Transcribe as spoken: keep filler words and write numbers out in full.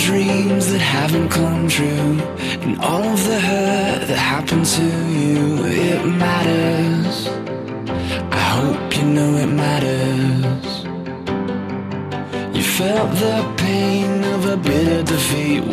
dreams that haven't come true, and all of the hurt that happened to you. It matters, I hope you know it matters. You felt the pain of a bitter defeat.